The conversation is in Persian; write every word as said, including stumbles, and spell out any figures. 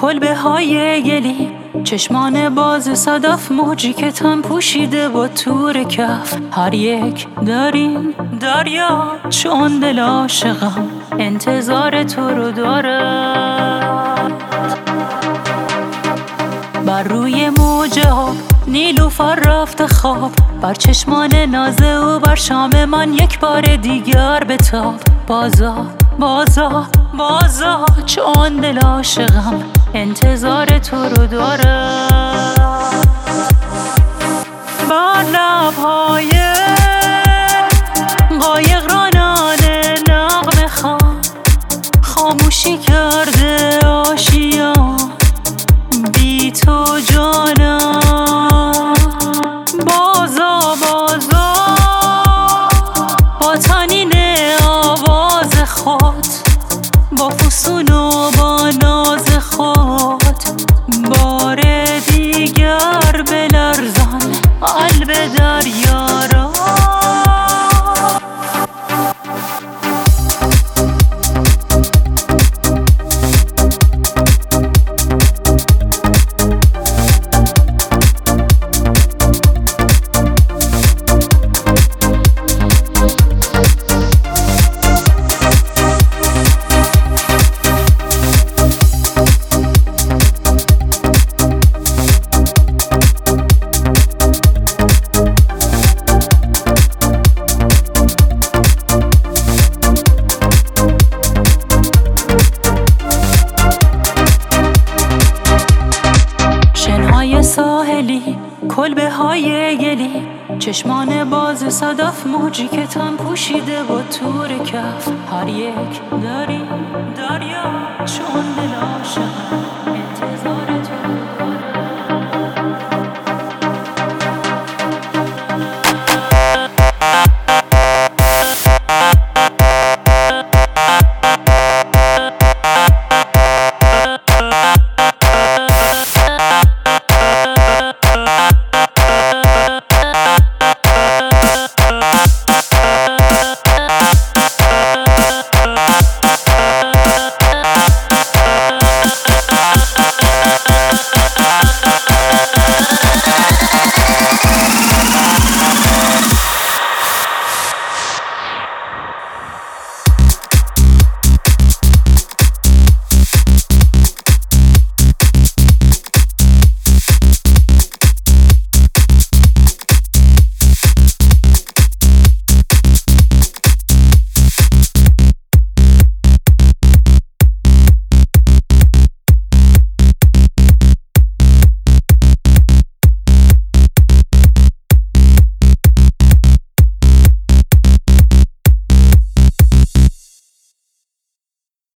کلبه های گلی، چشمان باز صدف، موجی که تن پوشیده با تور کف. هر یک داریم دریا، چون دل عاشقم انتظار تو رو دارد. بر روی موجه ها نیلوفر رفته خواب، بر چشمان ناز او بر شام من یک بار دیگر بتاب. بازا بازا بازا، چون دل عاشقم انتظار تو رو دارد. بر لبهای قایق رانان نغمه خوان، خاموشی کرده آشیان بی تو جانم. بازا بازا با طنین آواز خود، با فسون و با ناز خود، بار دیگر بلرزان قلب دریا را. ساحلی، کلبه های گلی، چشمان باز صدف، موجی که تن پوشیده با تور کف. هر یک داریم دریا، چون دل عاشقم